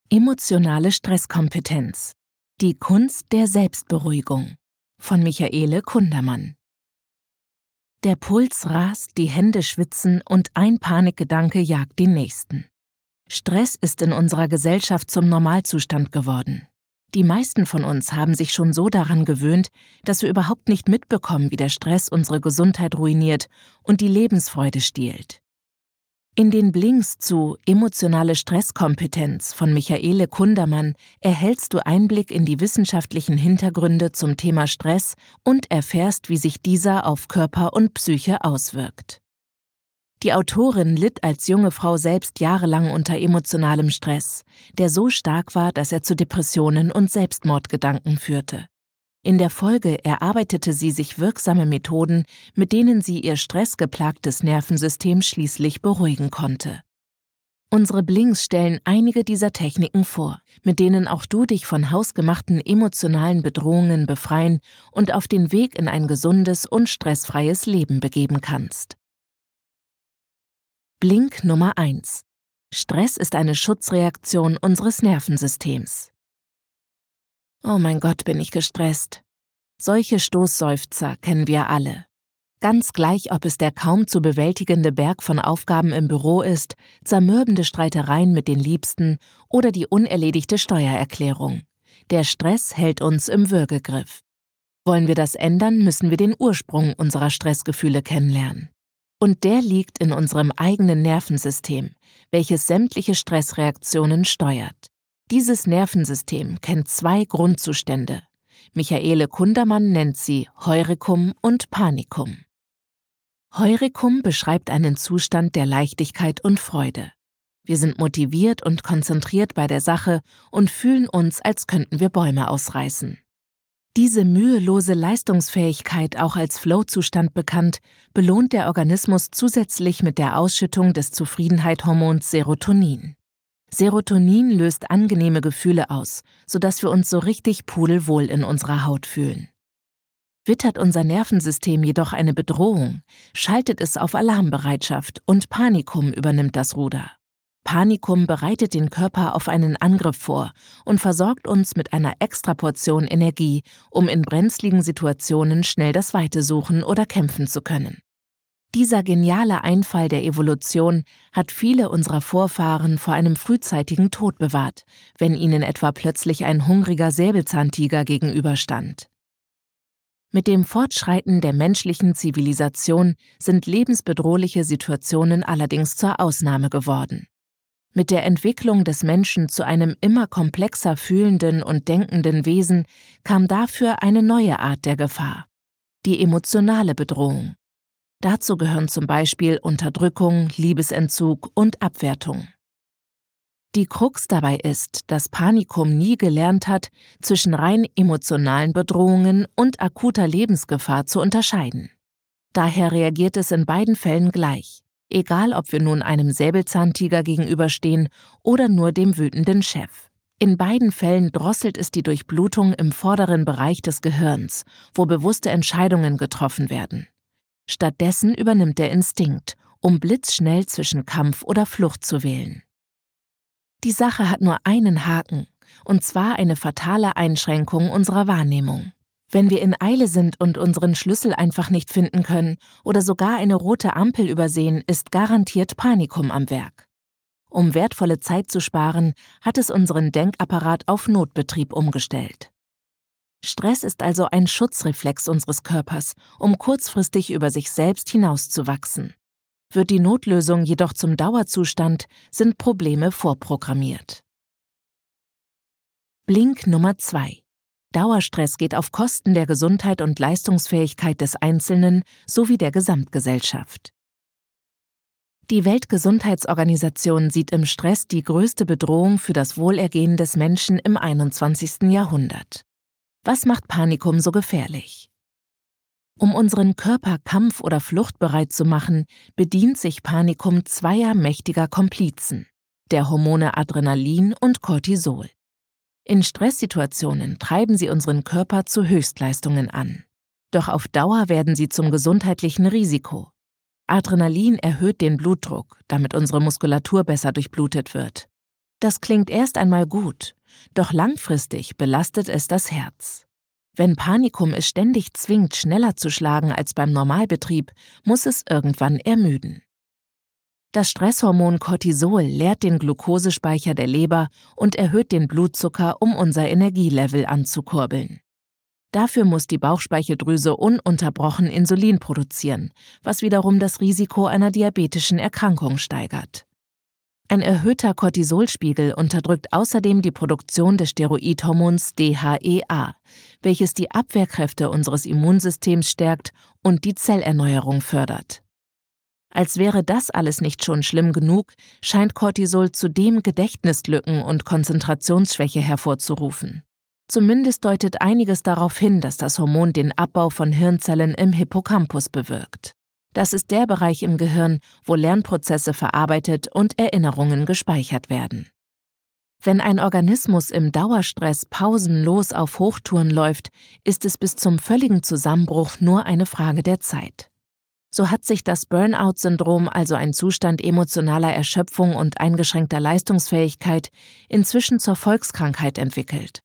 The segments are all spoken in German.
Emotionale Stresskompetenz. Die Kunst der Selbstberuhigung von Michaele Kundermann. Der Puls rast, die Hände schwitzen und ein Panikgedanke jagt den nächsten. Stress ist in unserer Gesellschaft zum Normalzustand geworden. Die meisten von uns haben sich schon so daran gewöhnt, dass wir überhaupt nicht mitbekommen, wie der Stress unsere Gesundheit ruiniert und die Lebensfreude stiehlt. In den Blinks zu Emotionale Stresskompetenz von Michaele Kundermann erhältst du Einblick in die wissenschaftlichen Hintergründe zum Thema Stress und erfährst, wie sich dieser auf Körper und Psyche auswirkt. Die Autorin litt als junge Frau selbst jahrelang unter emotionalem Stress, der so stark war, dass er zu Depressionen und Selbstmordgedanken führte. In der Folge erarbeitete sie sich wirksame Methoden, mit denen sie ihr stressgeplagtes Nervensystem schließlich beruhigen konnte. Unsere Blinks stellen einige dieser Techniken vor, mit denen auch du dich von hausgemachten emotionalen Bedrohungen befreien und auf den Weg in ein gesundes und stressfreies Leben begeben kannst. Blink Nummer 1. Stress ist eine Schutzreaktion unseres Nervensystems. Oh mein Gott, bin ich gestresst. Solche Stoßseufzer kennen wir alle. Ganz gleich, ob es der kaum zu bewältigende Berg von Aufgaben im Büro ist, zermürbende Streitereien mit den Liebsten oder die unerledigte Steuererklärung. Der Stress hält uns im Würgegriff. Wollen wir das ändern, müssen wir den Ursprung unserer Stressgefühle kennenlernen. Und der liegt in unserem eigenen Nervensystem, welches sämtliche Stressreaktionen steuert. Dieses Nervensystem kennt zwei Grundzustände. Michaele Kundermann nennt sie Heurikum und Panikum. Heurikum beschreibt einen Zustand der Leichtigkeit und Freude. Wir sind motiviert und konzentriert bei der Sache und fühlen uns, als könnten wir Bäume ausreißen. Diese mühelose Leistungsfähigkeit, auch als Flow-Zustand bekannt, belohnt der Organismus zusätzlich mit der Ausschüttung des Zufriedenheitshormons Serotonin. Serotonin löst angenehme Gefühle aus, sodass wir uns so richtig pudelwohl in unserer Haut fühlen. Wittert unser Nervensystem jedoch eine Bedrohung, schaltet es auf Alarmbereitschaft und Panikum übernimmt das Ruder. Panikum bereitet den Körper auf einen Angriff vor und versorgt uns mit einer Extraportion Energie, um in brenzligen Situationen schnell das Weite suchen oder kämpfen zu können. Dieser geniale Einfall der Evolution hat viele unserer Vorfahren vor einem frühzeitigen Tod bewahrt, wenn ihnen etwa plötzlich ein hungriger Säbelzahntiger gegenüberstand. Mit dem Fortschreiten der menschlichen Zivilisation sind lebensbedrohliche Situationen allerdings zur Ausnahme geworden. Mit der Entwicklung des Menschen zu einem immer komplexer fühlenden und denkenden Wesen kam dafür eine neue Art der Gefahr: die emotionale Bedrohung. Dazu gehören zum Beispiel Unterdrückung, Liebesentzug und Abwertung. Die Krux dabei ist, dass Panikum nie gelernt hat, zwischen rein emotionalen Bedrohungen und akuter Lebensgefahr zu unterscheiden. Daher reagiert es in beiden Fällen gleich, egal ob wir nun einem Säbelzahntiger gegenüberstehen oder nur dem wütenden Chef. In beiden Fällen drosselt es die Durchblutung im vorderen Bereich des Gehirns, wo bewusste Entscheidungen getroffen werden. Stattdessen übernimmt der Instinkt, um blitzschnell zwischen Kampf oder Flucht zu wählen. Die Sache hat nur einen Haken, und zwar eine fatale Einschränkung unserer Wahrnehmung. Wenn wir in Eile sind und unseren Schlüssel einfach nicht finden können oder sogar eine rote Ampel übersehen, ist garantiert Panikum am Werk. Um wertvolle Zeit zu sparen, hat es unseren Denkapparat auf Notbetrieb umgestellt. Stress ist also ein Schutzreflex unseres Körpers, um kurzfristig über sich selbst hinauszuwachsen. Wird die Notlösung jedoch zum Dauerzustand, sind Probleme vorprogrammiert. Blink Nummer 2. Dauerstress geht auf Kosten der Gesundheit und Leistungsfähigkeit des Einzelnen sowie der Gesamtgesellschaft. Die Weltgesundheitsorganisation sieht im Stress die größte Bedrohung für das Wohlergehen des Menschen im 21. Jahrhundert. Was macht Panikum so gefährlich? Um unseren Körper kampf- oder fluchtbereit zu machen, bedient sich Panikum zweier mächtiger Komplizen, der Hormone Adrenalin und Cortisol. In Stresssituationen treiben sie unseren Körper zu Höchstleistungen an. Doch auf Dauer werden sie zum gesundheitlichen Risiko. Adrenalin erhöht den Blutdruck, damit unsere Muskulatur besser durchblutet wird. Das klingt erst einmal gut, doch langfristig belastet es das Herz. Wenn Panikum es ständig zwingt, schneller zu schlagen als beim Normalbetrieb, muss es irgendwann ermüden. Das Stresshormon Cortisol leert den Glukosespeicher der Leber und erhöht den Blutzucker, um unser Energielevel anzukurbeln. Dafür muss die Bauchspeicheldrüse ununterbrochen Insulin produzieren, was wiederum das Risiko einer diabetischen Erkrankung steigert. Ein erhöhter Cortisolspiegel unterdrückt außerdem die Produktion des Steroidhormons DHEA, welches die Abwehrkräfte unseres Immunsystems stärkt und die Zellerneuerung fördert. Als wäre das alles nicht schon schlimm genug, scheint Cortisol zudem Gedächtnislücken und Konzentrationsschwäche hervorzurufen. Zumindest deutet einiges darauf hin, dass das Hormon den Abbau von Hirnzellen im Hippocampus bewirkt. Das ist der Bereich im Gehirn, wo Lernprozesse verarbeitet und Erinnerungen gespeichert werden. Wenn ein Organismus im Dauerstress pausenlos auf Hochtouren läuft, ist es bis zum völligen Zusammenbruch nur eine Frage der Zeit. So hat sich das Burnout-Syndrom, also ein Zustand emotionaler Erschöpfung und eingeschränkter Leistungsfähigkeit, inzwischen zur Volkskrankheit entwickelt.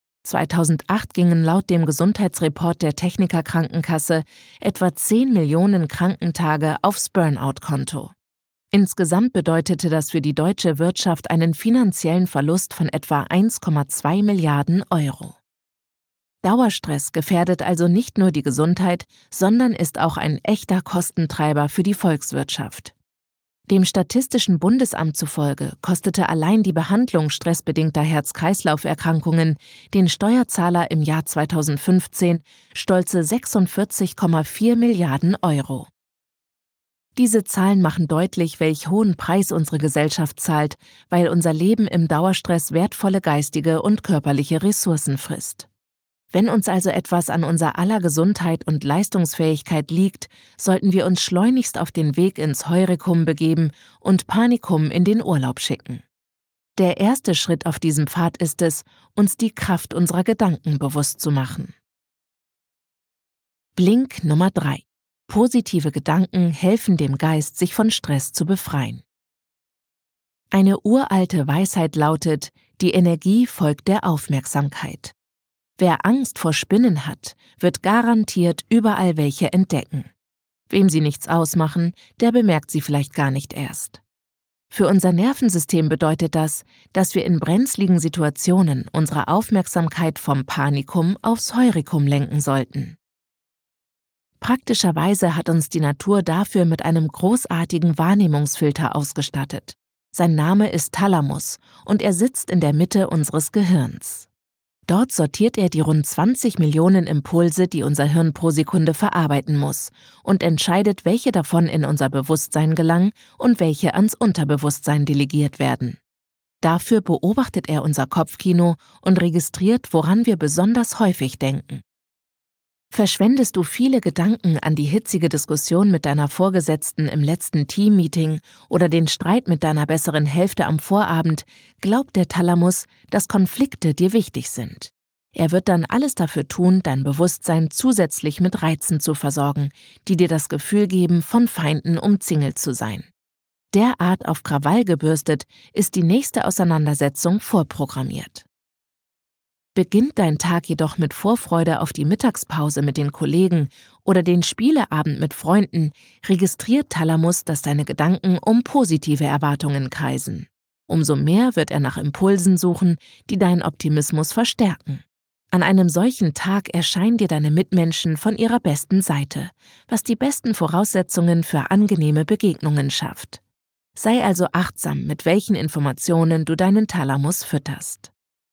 2008 gingen laut dem Gesundheitsreport der Techniker Krankenkasse etwa 10 Millionen Krankentage aufs Burnout-Konto. Insgesamt bedeutete das für die deutsche Wirtschaft einen finanziellen Verlust von etwa 1,2 Milliarden Euro. Dauerstress gefährdet also nicht nur die Gesundheit, sondern ist auch ein echter Kostentreiber für die Volkswirtschaft. Dem Statistischen Bundesamt zufolge kostete allein die Behandlung stressbedingter Herz-Kreislauf-Erkrankungen den Steuerzahler im Jahr 2015 stolze 46,4 Milliarden Euro. Diese Zahlen machen deutlich, welch hohen Preis unsere Gesellschaft zahlt, weil unser Leben im Dauerstress wertvolle geistige und körperliche Ressourcen frisst. Wenn uns also etwas an unser aller Gesundheit und Leistungsfähigkeit liegt, sollten wir uns schleunigst auf den Weg ins Heurikum begeben und Panikum in den Urlaub schicken. Der erste Schritt auf diesem Pfad ist es, uns die Kraft unserer Gedanken bewusst zu machen. Blink Nummer 3. Positive Gedanken helfen dem Geist, sich von Stress zu befreien. Eine uralte Weisheit lautet, die Energie folgt der Aufmerksamkeit. Wer Angst vor Spinnen hat, wird garantiert überall welche entdecken. Wem sie nichts ausmachen, der bemerkt sie vielleicht gar nicht erst. Für unser Nervensystem bedeutet das, dass wir in brenzligen Situationen unsere Aufmerksamkeit vom Panikum aufs Heurikum lenken sollten. Praktischerweise hat uns die Natur dafür mit einem großartigen Wahrnehmungsfilter ausgestattet. Sein Name ist Thalamus und er sitzt in der Mitte unseres Gehirns. Dort sortiert er die rund 20 Millionen Impulse, die unser Hirn pro Sekunde verarbeiten muss, und entscheidet, welche davon in unser Bewusstsein gelangen und welche ans Unterbewusstsein delegiert werden. Dafür beobachtet er unser Kopfkino und registriert, woran wir besonders häufig denken. Verschwendest du viele Gedanken an die hitzige Diskussion mit deiner Vorgesetzten im letzten Teammeeting oder den Streit mit deiner besseren Hälfte am Vorabend, glaubt der Thalamus, dass Konflikte dir wichtig sind. Er wird dann alles dafür tun, dein Bewusstsein zusätzlich mit Reizen zu versorgen, die dir das Gefühl geben, von Feinden umzingelt zu sein. Derart auf Krawall gebürstet, ist die nächste Auseinandersetzung vorprogrammiert. Beginnt dein Tag jedoch mit Vorfreude auf die Mittagspause mit den Kollegen oder den Spieleabend mit Freunden, registriert Thalamus, dass deine Gedanken um positive Erwartungen kreisen. Umso mehr wird er nach Impulsen suchen, die deinen Optimismus verstärken. An einem solchen Tag erscheinen dir deine Mitmenschen von ihrer besten Seite, was die besten Voraussetzungen für angenehme Begegnungen schafft. Sei also achtsam, mit welchen Informationen du deinen Thalamus fütterst.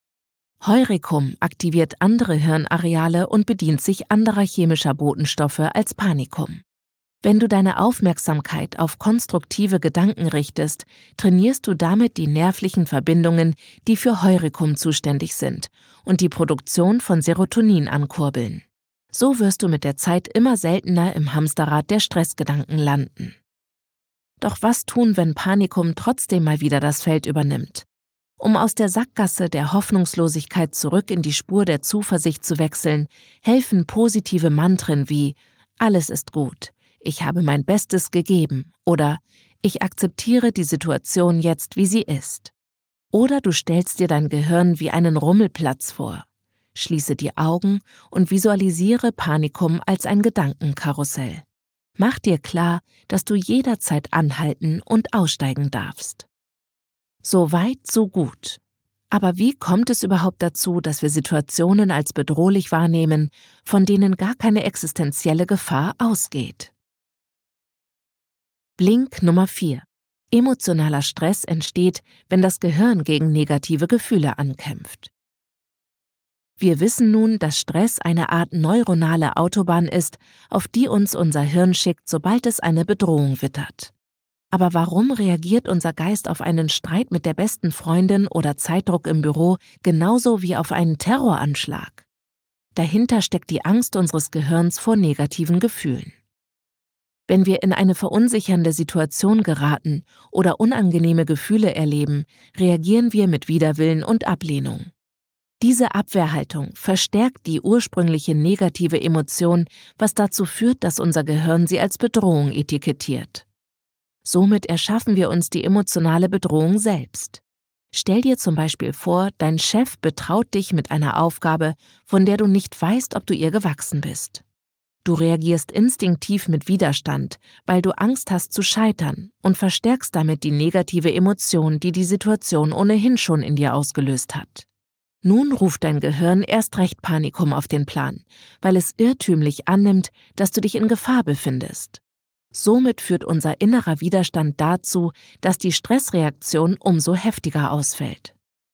Heurikum aktiviert andere Hirnareale und bedient sich anderer chemischer Botenstoffe als Panikum. Wenn du deine Aufmerksamkeit auf konstruktive Gedanken richtest, trainierst du damit die nervlichen Verbindungen, die für Heurikum zuständig sind und die Produktion von Serotonin ankurbeln. So wirst du mit der Zeit immer seltener im Hamsterrad der Stressgedanken landen. Doch was tun, wenn Panikum trotzdem mal wieder das Feld übernimmt? Um aus der Sackgasse der Hoffnungslosigkeit zurück in die Spur der Zuversicht zu wechseln, helfen positive Mantren wie »Alles ist gut«, »Ich habe mein Bestes gegeben« oder »Ich akzeptiere die Situation jetzt, wie sie ist«. Oder du stellst dir dein Gehirn wie einen Rummelplatz vor. Schließe die Augen und visualisiere Panikum als ein Gedankenkarussell. Mach dir klar, dass du jederzeit anhalten und aussteigen darfst. So weit, so gut. Aber wie kommt es überhaupt dazu, dass wir Situationen als bedrohlich wahrnehmen, von denen gar keine existenzielle Gefahr ausgeht? Blink Nummer 4. Emotionaler Stress entsteht, wenn das Gehirn gegen negative Gefühle ankämpft. Wir wissen nun, dass Stress eine Art neuronale Autobahn ist, auf die uns unser Hirn schickt, sobald es eine Bedrohung wittert. Aber warum reagiert unser Geist auf einen Streit mit der besten Freundin oder Zeitdruck im Büro genauso wie auf einen Terroranschlag? Dahinter steckt die Angst unseres Gehirns vor negativen Gefühlen. Wenn wir in eine verunsichernde Situation geraten oder unangenehme Gefühle erleben, reagieren wir mit Widerwillen und Ablehnung. Diese Abwehrhaltung verstärkt die ursprüngliche negative Emotion, was dazu führt, dass unser Gehirn sie als Bedrohung etikettiert. Somit erschaffen wir uns die emotionale Bedrohung selbst. Stell dir zum Beispiel vor, dein Chef betraut dich mit einer Aufgabe, von der du nicht weißt, ob du ihr gewachsen bist. Du reagierst instinktiv mit Widerstand, weil du Angst hast zu scheitern und verstärkst damit die negative Emotion, die die Situation ohnehin schon in dir ausgelöst hat. Nun ruft dein Gehirn erst recht Panikum auf den Plan, weil es irrtümlich annimmt, dass du dich in Gefahr befindest. Somit führt unser innerer Widerstand dazu, dass die Stressreaktion umso heftiger ausfällt.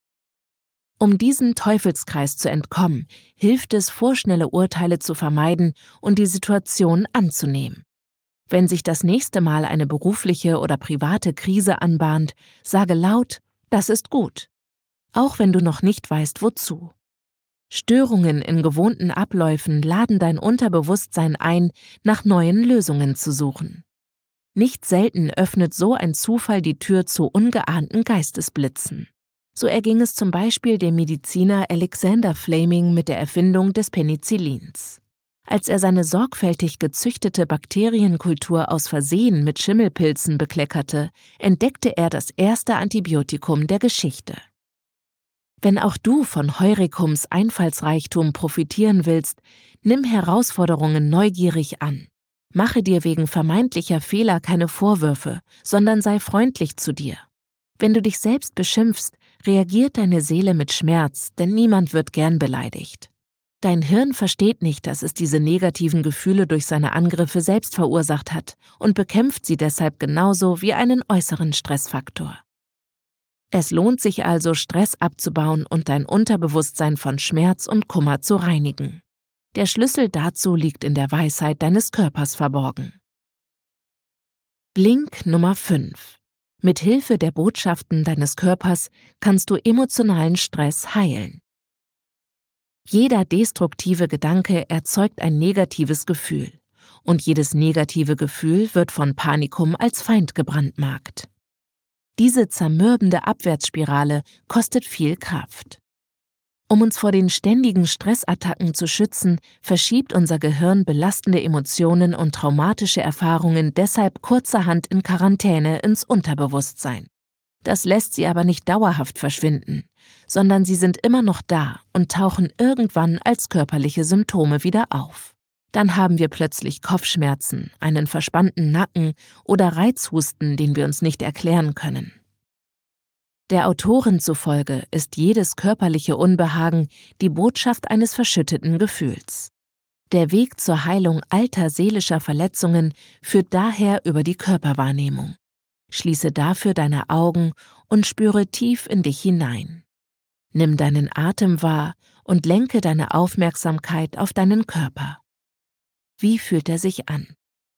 Um diesem Teufelskreis zu entkommen, hilft es, vorschnelle Urteile zu vermeiden und die Situation anzunehmen. Wenn sich das nächste Mal eine berufliche oder private Krise anbahnt, sage laut, das ist gut. Auch wenn du noch nicht weißt, wozu. Störungen in gewohnten Abläufen laden dein Unterbewusstsein ein, nach neuen Lösungen zu suchen. Nicht selten öffnet so ein Zufall die Tür zu ungeahnten Geistesblitzen. So erging es zum Beispiel dem Mediziner Alexander Fleming mit der Erfindung des Penicillins. Als er seine sorgfältig gezüchtete Bakterienkultur aus Versehen mit Schimmelpilzen bekleckerte, entdeckte er das erste Antibiotikum der Geschichte. Wenn auch du von Heurikums Einfallsreichtum profitieren willst, nimm Herausforderungen neugierig an. Mache dir wegen vermeintlicher Fehler keine Vorwürfe, sondern sei freundlich zu dir. Wenn du dich selbst beschimpfst, reagiert deine Seele mit Schmerz, denn niemand wird gern beleidigt. Dein Hirn versteht nicht, dass es diese negativen Gefühle durch seine Angriffe selbst verursacht hat und bekämpft sie deshalb genauso wie einen äußeren Stressfaktor. Es lohnt sich also, Stress abzubauen und dein Unterbewusstsein von Schmerz und Kummer zu reinigen. Der Schlüssel dazu liegt in der Weisheit deines Körpers verborgen. Blink Nummer 5. Mit Hilfe der Botschaften deines Körpers kannst du emotionalen Stress heilen. Jeder destruktive Gedanke erzeugt ein negatives Gefühl, und jedes negative Gefühl wird von Panikum als Feind gebrandmarkt. Diese zermürbende Abwärtsspirale kostet viel Kraft. Um uns vor den ständigen Stressattacken zu schützen, verschiebt unser Gehirn belastende Emotionen und traumatische Erfahrungen deshalb kurzerhand in Quarantäne ins Unterbewusstsein. Das lässt sie aber nicht dauerhaft verschwinden, sondern sie sind immer noch da und tauchen irgendwann als körperliche Symptome wieder auf. Dann haben wir plötzlich Kopfschmerzen, einen verspannten Nacken oder Reizhusten, den wir uns nicht erklären können. Der Autorin zufolge ist jedes körperliche Unbehagen die Botschaft eines verschütteten Gefühls. Der Weg zur Heilung alter seelischer Verletzungen führt daher über die Körperwahrnehmung. Schließe dafür deine Augen und spüre tief in dich hinein. Nimm deinen Atem wahr und lenke deine Aufmerksamkeit auf deinen Körper. Wie fühlt er sich an?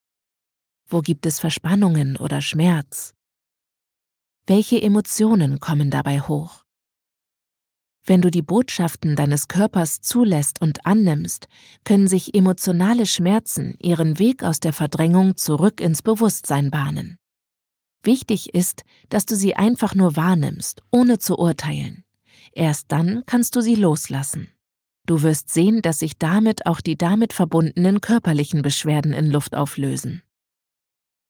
Wo gibt es Verspannungen oder Schmerz? Welche Emotionen kommen dabei hoch? Wenn du die Botschaften deines Körpers zulässt und annimmst, können sich emotionale Schmerzen ihren Weg aus der Verdrängung zurück ins Bewusstsein bahnen. Wichtig ist, dass du sie einfach nur wahrnimmst, ohne zu urteilen. Erst dann kannst du sie loslassen. Du wirst sehen, dass sich damit auch die damit verbundenen körperlichen Beschwerden in Luft auflösen.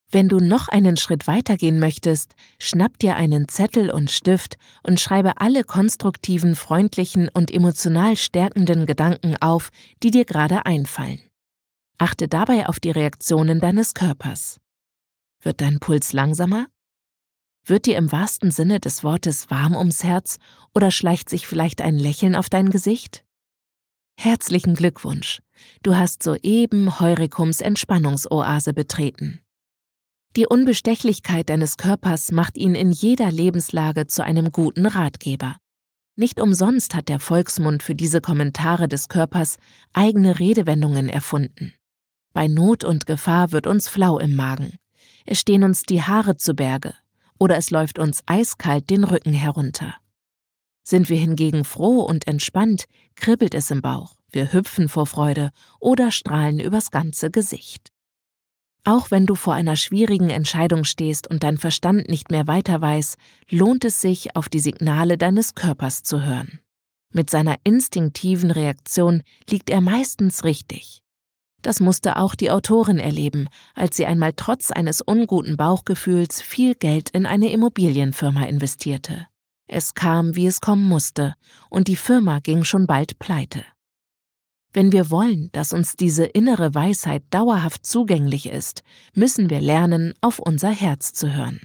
Wenn du noch einen Schritt weitergehen möchtest, schnapp dir einen Zettel und Stift und schreibe alle konstruktiven, freundlichen und emotional stärkenden Gedanken auf, die dir gerade einfallen. Achte dabei auf die Reaktionen deines Körpers. Wird dein Puls langsamer? Wird dir im wahrsten Sinne des Wortes warm ums Herz oder schleicht sich vielleicht ein Lächeln auf dein Gesicht? Herzlichen Glückwunsch! Du hast soeben Heurikums Entspannungsoase betreten. Die Unbestechlichkeit deines Körpers macht ihn in jeder Lebenslage zu einem guten Ratgeber. Nicht umsonst hat der Volksmund für diese Kommentare des Körpers eigene Redewendungen erfunden. Bei Not und Gefahr wird uns flau im Magen. Es stehen uns die Haare zu Berge. Oder es läuft uns eiskalt den Rücken herunter. Sind wir hingegen froh und entspannt, kribbelt es im Bauch, wir hüpfen vor Freude oder strahlen übers ganze Gesicht. Auch wenn du vor einer schwierigen Entscheidung stehst und dein Verstand nicht mehr weiter weiß, lohnt es sich, auf die Signale deines Körpers zu hören. Mit seiner instinktiven Reaktion liegt er meistens richtig. Das musste auch die Autorin erleben, als sie einmal trotz eines unguten Bauchgefühls viel Geld in eine Immobilienfirma investierte. Es kam, wie es kommen musste, und die Firma ging schon bald pleite. Wenn wir wollen, dass uns diese innere Weisheit dauerhaft zugänglich ist, müssen wir lernen, auf unser Herz zu hören.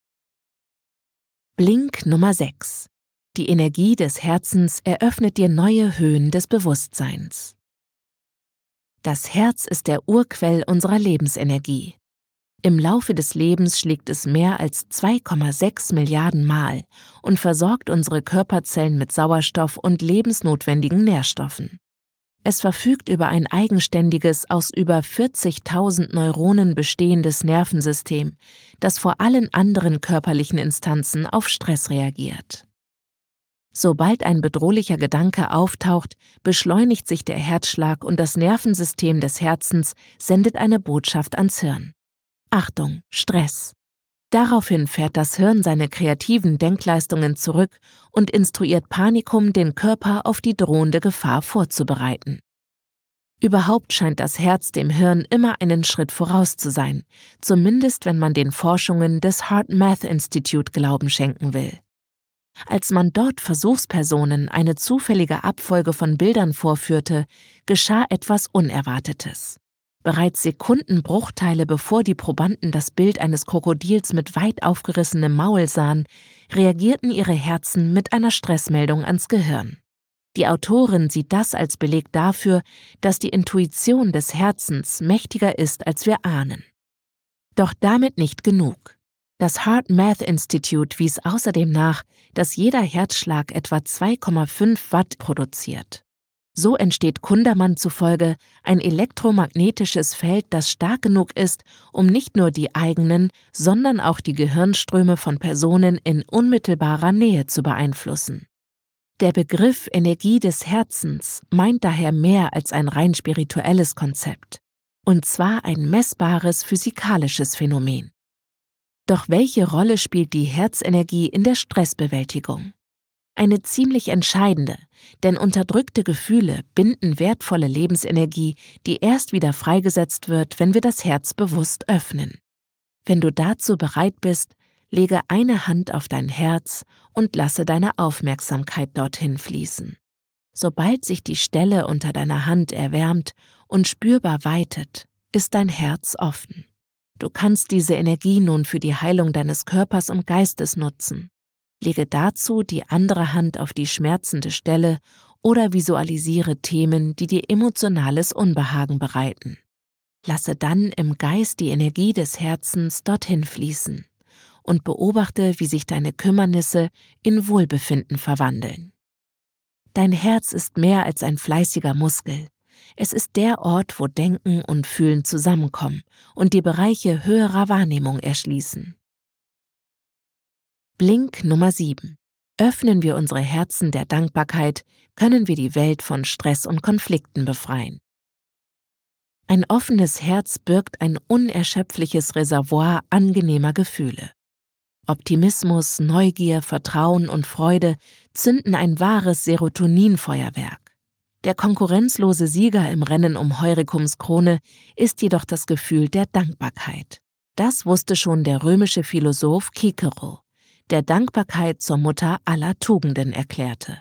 Blink Nummer 6. Die Energie des Herzens eröffnet dir neue Höhen des Bewusstseins. Das Herz ist der Urquell unserer Lebensenergie. Im Laufe des Lebens schlägt es mehr als 2,6 Milliarden Mal und versorgt unsere Körperzellen mit Sauerstoff und lebensnotwendigen Nährstoffen. Es verfügt über ein eigenständiges, aus über 40.000 Neuronen bestehendes Nervensystem, das vor allen anderen körperlichen Instanzen auf Stress reagiert. Sobald ein bedrohlicher Gedanke auftaucht, beschleunigt sich der Herzschlag und das Nervensystem des Herzens sendet eine Botschaft ans Hirn. Achtung, Stress! Daraufhin fährt das Hirn seine kreativen Denkleistungen zurück und instruiert Panikum, den Körper auf die drohende Gefahr vorzubereiten. Überhaupt scheint das Herz dem Hirn immer einen Schritt voraus zu sein, zumindest wenn man den Forschungen des HeartMath Institute Glauben schenken will. Als man dort Versuchspersonen eine zufällige Abfolge von Bildern vorführte, geschah etwas Unerwartetes. Bereits Sekundenbruchteile bevor die Probanden das Bild eines Krokodils mit weit aufgerissenem Maul sahen, reagierten ihre Herzen mit einer Stressmeldung ans Gehirn. Die Autorin sieht das als Beleg dafür, dass die Intuition des Herzens mächtiger ist, als wir ahnen. Doch damit nicht genug. Das HeartMath Institute wies außerdem nach, dass jeder Herzschlag etwa 2,5 Watt produziert. So entsteht Kundermann zufolge ein elektromagnetisches Feld, das stark genug ist, um nicht nur die eigenen, sondern auch die Gehirnströme von Personen in unmittelbarer Nähe zu beeinflussen. Der Begriff Energie des Herzens meint daher mehr als ein rein spirituelles Konzept, und zwar ein messbares physikalisches Phänomen. Doch welche Rolle spielt die Herzenergie in der Stressbewältigung? Eine ziemlich entscheidende, denn unterdrückte Gefühle binden wertvolle Lebensenergie, die erst wieder freigesetzt wird, wenn wir das Herz bewusst öffnen. Wenn du dazu bereit bist, lege eine Hand auf dein Herz und lasse deine Aufmerksamkeit dorthin fließen. Sobald sich die Stelle unter deiner Hand erwärmt und spürbar weitet, ist dein Herz offen. Du kannst diese Energie nun für die Heilung deines Körpers und Geistes nutzen. Lege dazu die andere Hand auf die schmerzende Stelle oder visualisiere Themen, die dir emotionales Unbehagen bereiten. Lasse dann im Geist die Energie des Herzens dorthin fließen und beobachte, wie sich deine Kümmernisse in Wohlbefinden verwandeln. Dein Herz ist mehr als ein fleißiger Muskel. Es ist der Ort, wo Denken und Fühlen zusammenkommen und die Bereiche höherer Wahrnehmung erschließen. Blink Nummer 7. Öffnen wir unsere Herzen der Dankbarkeit, können wir die Welt von Stress und Konflikten befreien. Ein offenes Herz birgt ein unerschöpfliches Reservoir angenehmer Gefühle. Optimismus, Neugier, Vertrauen und Freude zünden ein wahres Serotoninfeuerwerk. Der konkurrenzlose Sieger im Rennen um Heurikums Krone ist jedoch das Gefühl der Dankbarkeit. Das wusste schon der römische Philosoph Cicero, der Dankbarkeit zur Mutter aller Tugenden erklärte.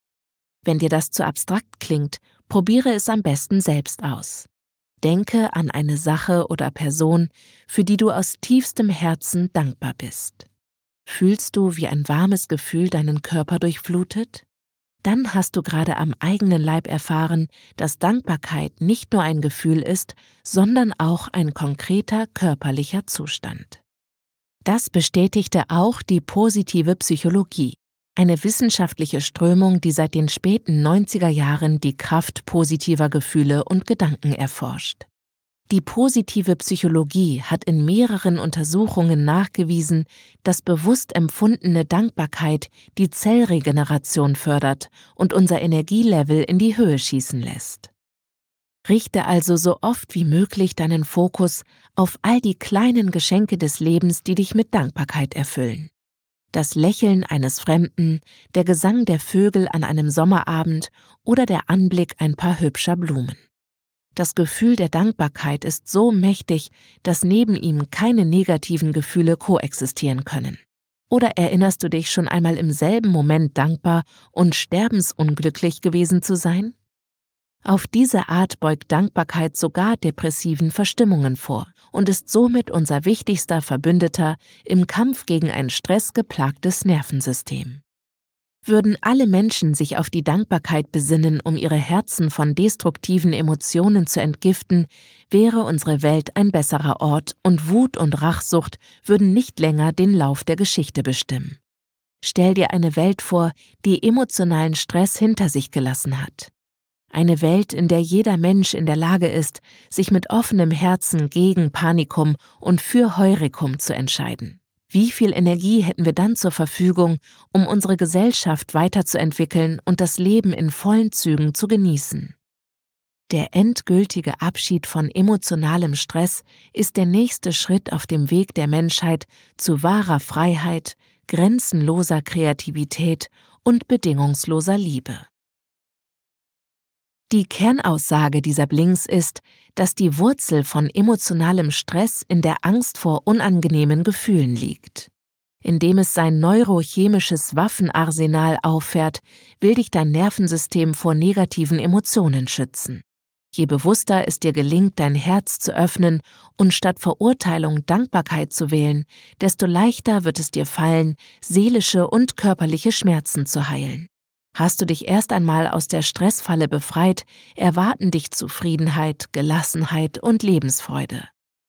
Wenn dir das zu abstrakt klingt, probiere es am besten selbst aus. Denke an eine Sache oder Person, für die du aus tiefstem Herzen dankbar bist. Fühlst du, wie ein warmes Gefühl deinen Körper durchflutet? Dann hast du gerade am eigenen Leib erfahren, dass Dankbarkeit nicht nur ein Gefühl ist, sondern auch ein konkreter körperlicher Zustand. Das bestätigte auch die positive Psychologie, eine wissenschaftliche Strömung, die seit den späten 90er Jahren die Kraft positiver Gefühle und Gedanken erforscht. Die positive Psychologie hat in mehreren Untersuchungen nachgewiesen, dass bewusst empfundene Dankbarkeit die Zellregeneration fördert und unser Energielevel in die Höhe schießen lässt. Richte also so oft wie möglich deinen Fokus auf all die kleinen Geschenke des Lebens, die dich mit Dankbarkeit erfüllen. Das Lächeln eines Fremden, der Gesang der Vögel an einem Sommerabend oder der Anblick ein paar hübscher Blumen. Das Gefühl der Dankbarkeit ist so mächtig, dass neben ihm keine negativen Gefühle koexistieren können. Oder erinnerst du dich schon einmal im selben Moment dankbar und sterbensunglücklich gewesen zu sein? Auf diese Art beugt Dankbarkeit sogar depressiven Verstimmungen vor und ist somit unser wichtigster Verbündeter im Kampf gegen ein stressgeplagtes Nervensystem. Würden alle Menschen sich auf die Dankbarkeit besinnen, um ihre Herzen von destruktiven Emotionen zu entgiften, wäre unsere Welt ein besserer Ort und Wut und Rachsucht würden nicht länger den Lauf der Geschichte bestimmen. Stell dir eine Welt vor, die emotionalen Stress hinter sich gelassen hat. Eine Welt, in der jeder Mensch in der Lage ist, sich mit offenem Herzen gegen Panikum und für Heurikum zu entscheiden. Wie viel Energie hätten wir dann zur Verfügung, um unsere Gesellschaft weiterzuentwickeln und das Leben in vollen Zügen zu genießen? Der endgültige Abschied von emotionalem Stress ist der nächste Schritt auf dem Weg der Menschheit zu wahrer Freiheit, grenzenloser Kreativität und bedingungsloser Liebe. Die Kernaussage dieser Blinks ist, dass die Wurzel von emotionalem Stress in der Angst vor unangenehmen Gefühlen liegt. Indem es sein neurochemisches Waffenarsenal auffährt, will dich dein Nervensystem vor negativen Emotionen schützen. Je bewusster es dir gelingt, dein Herz zu öffnen und statt Verurteilung Dankbarkeit zu wählen, desto leichter wird es dir fallen, seelische und körperliche Schmerzen zu heilen. Hast du dich erst einmal aus der Stressfalle befreit, erwarten dich Zufriedenheit, Gelassenheit und Lebensfreude.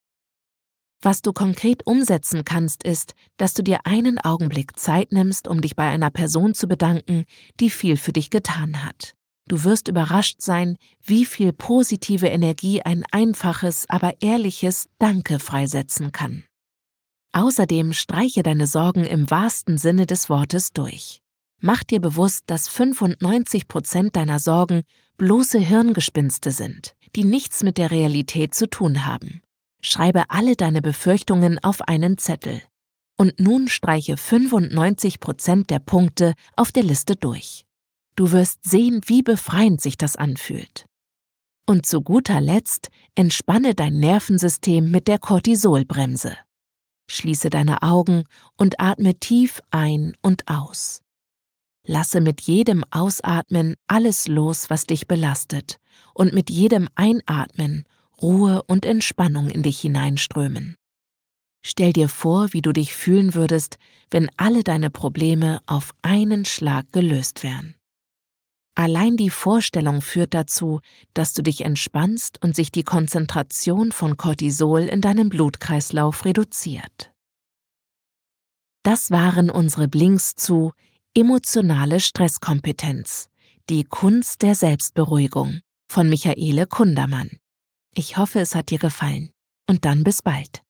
Was du konkret umsetzen kannst, ist, dass du dir einen Augenblick Zeit nimmst, um dich bei einer Person zu bedanken, die viel für dich getan hat. Du wirst überrascht sein, wie viel positive Energie ein einfaches, aber ehrliches Danke freisetzen kann. Außerdem streiche deine Sorgen im wahrsten Sinne des Wortes durch. Mach dir bewusst, dass 95% deiner Sorgen bloße Hirngespinste sind, die nichts mit der Realität zu tun haben. Schreibe alle deine Befürchtungen auf einen Zettel. Und nun streiche 95% der Punkte auf der Liste durch. Du wirst sehen, wie befreiend sich das anfühlt. Und zu guter Letzt entspanne dein Nervensystem mit der Cortisolbremse. Schließe deine Augen und atme tief ein und aus. Lasse mit jedem Ausatmen alles los, was dich belastet, und mit jedem Einatmen Ruhe und Entspannung in dich hineinströmen. Stell dir vor, wie du dich fühlen würdest, wenn alle deine Probleme auf einen Schlag gelöst wären. Allein die Vorstellung führt dazu, dass du dich entspannst und sich die Konzentration von Cortisol in deinem Blutkreislauf reduziert. Das waren unsere Blinks zu Emotionale Stresskompetenz, die Kunst der Selbstberuhigung von Michaele Kundermann. Ich hoffe, es hat dir gefallen. Und dann bis bald.